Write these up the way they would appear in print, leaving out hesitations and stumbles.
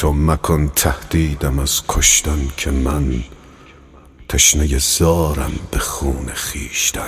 تو مکن تهدیدم از کشتن که من تشنه زارم به خون خویشتن.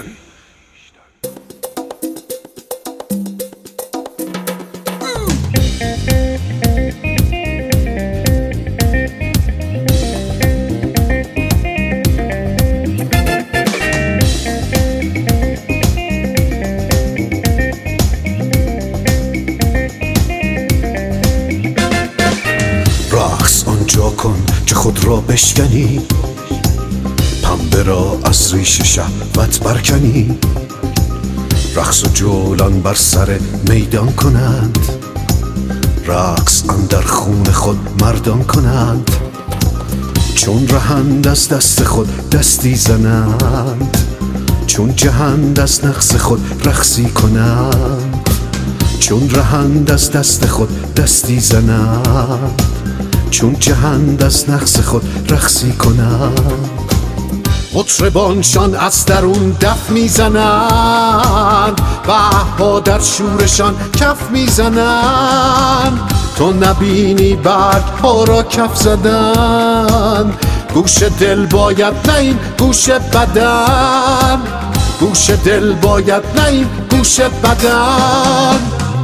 رقص آنجا کن که خود را بشکنی، پنبه را از ریشه شهوت برکنی. رقص و جولان بر سر میدان کنند، رقص اندر خون خود مردان کنند. چون رهند از دست خود دستی زنند، چون جهند از نقص خود رقصی کنند. چون رهند از دست خود دستی زنند، چون جهند از نقص خود رقصی کنند. مطربانشان از درون دف میزنند، بهها در شورشان کف میزنند. تو نبینی برگ ها را کف زدن، گوش دل باید نه این گوش بدن، گوش دل باید نه این گوش بدن.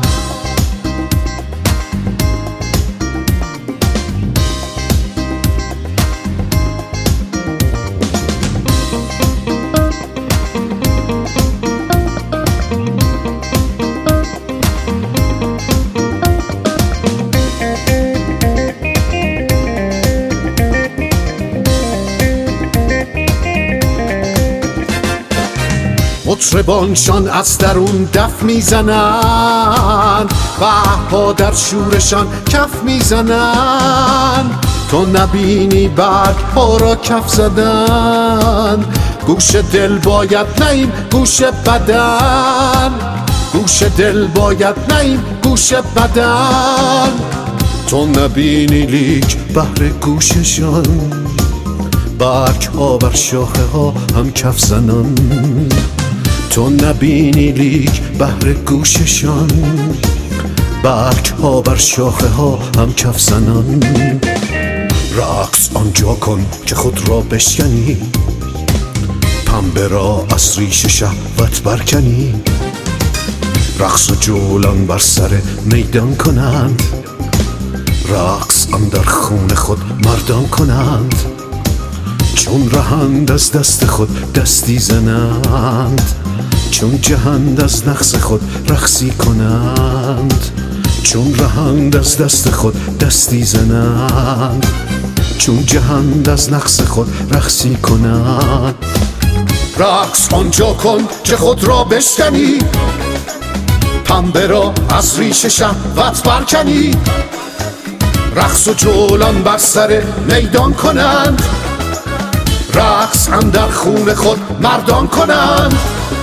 مطربانشان از درون دف میزنند، بهها در شورشان کف میزنند. تو نبینی برگ ها را کف زدن، گوش دل باید نه این گوش بدن، گوش دل باید نه این گوش بدن. تو نبینی لیک بهر گوششان، برگ ها بر شاخه ها هم کف زنن. تو نبینی لیک بهر گوششان، برگ ها بر شاخه ها هم کف زنن. رقص آنجا کن که خود را بشکنی، پنبه را از ریشه شهوت برکنی. رقص و جولان بر سر میدان کنند، رقص اندر خون خود مردان کنند. چون رهند از دست خود دستی زنند، چون جهند از نقص خود رقصی کنند. چون رهند از دست خود دستی زنند، چون جهند از نقص خود رقصی کنند. رقص آنجا کن که خود را بشکنی، پنبه را از ریشه شهوت برکنی. رقص و جولان بر سر میدان کنند، رقص اندر خون خود مردان کنند.